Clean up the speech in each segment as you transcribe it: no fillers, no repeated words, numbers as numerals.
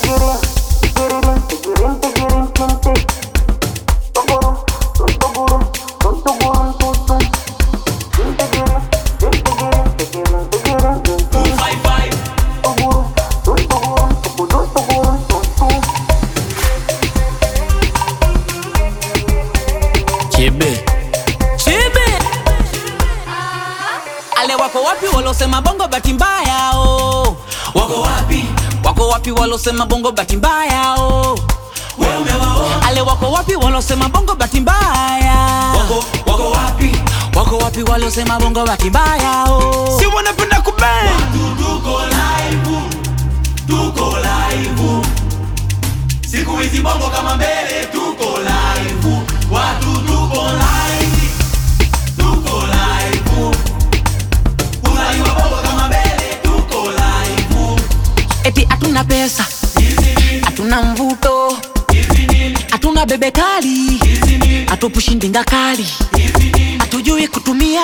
Ale wako wapi walosema bongo bahati mbaya oh? Wako wapi? Wako wapi walosema bongo bahati mbaya oh? Wewe umewaona? Ale wako wapi walosema bongo bahati mbaya? Wako wapi? Wako wapi walosema bongo bahati mbaya oh? Si wanapenda kubang. Watu tuko live. Tuko live. Siku hizi bongo kama mbele tuko live. Watu tuko live. Tuko live. Unaiwa bongo kama mbele tuko live. Eti hatuna pesa, hatuna mvuto, hatuna bebe kali, hatupushi ndinga kali, hatujui kutumia,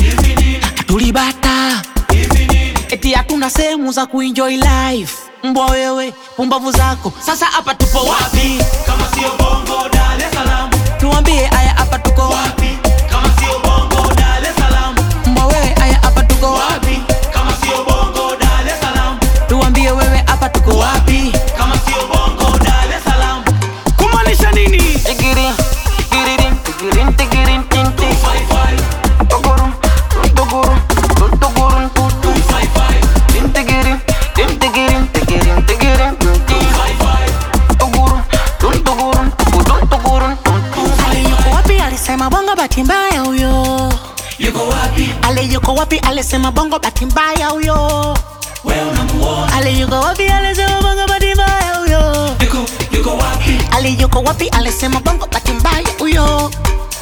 hatulibata. Eti hatuna sehemu za kuenjoy life. Mbwa wewe, pumbavu zako. Sasa hapa tupo wapi? Kama sio bongo Dar es Salaam. Tuambie aya hapa tuko Wapi? Kama sio bongo Dar es Salaam. Mbwa wewe aya hapa tuko Wapi? Kama sio bongo Dar es Salaam. Tuambie wewe hapa tuko wapi? Kama sio bongo Dar es Salaam. Kumaanisha nini? Tigiri, tigiri, tigiri, tigiri, tinti. 255. Toguru, toguru, toguru, tutu. 255. Tintigiri, tintigiri, tigiri, tigiri, tinti. 255. Toguru, toguru, toguru, tutu. Ale yuko wapi alisema bongo bahati mbaya huyo? Yuko wapi? Ale yuko wapi alisema bongo bahati mbaya huyo? Wewe unamuona? Ale yuko wapi alisema bongo bahati mbaya huyo? Yuko wapi? Ale yuko wapi alisema bongo bahati mbaya huyo?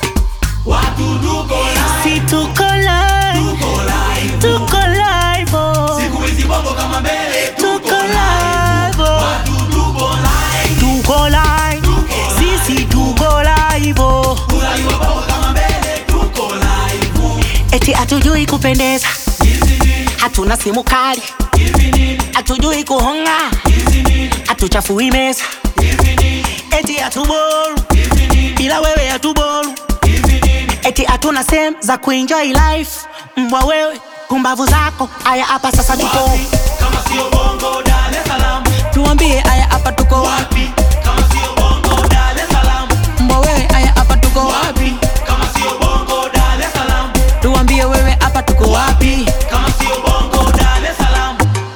Watu tuko live. Si tuko live, Tuko live. tuko live oh. Siku hizi bongo kama mbele Tuko live oh. Watu tuko live. Tuko live, sisi tuko live oh. Unaiwa bongo kama mbele tuko live. Eti hatujui kupendeza, hatuna simu kali, hatujui kuhonga, hatuchafui meza. Eti hatuboru, bila wewe hatuboru. Eti hatuna sehemu za kuenjoy life. Mbwa wewe, pumbavu zako. Aya hapa sasa tuko. Kama sio bongo Dar es Salaam. Tuambie aya hapa tuko Wapi? Kama sio bongo Dar es Salaam. Mbwa wewe aya hapa tuko Wapi? Kama sio bongo Dar es Salaam. Tuambie wewe hapa tuko wapi? Kama sio bongo Dar es Salaam.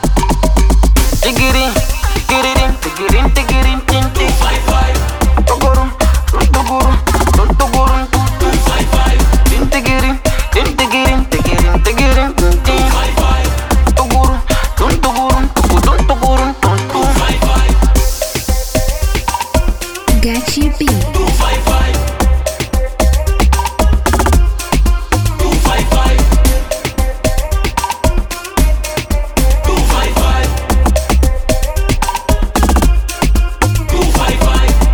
Tigiri, tigiri, tigiri, tigiri, tinti. 255. Toguru, toguru, toguru, tutu. 255. Tintigiri, tintigiri, tigiri, tigiri, tinti. 255. Toguru, toguru, toguru, tutu. 255. Gachi B.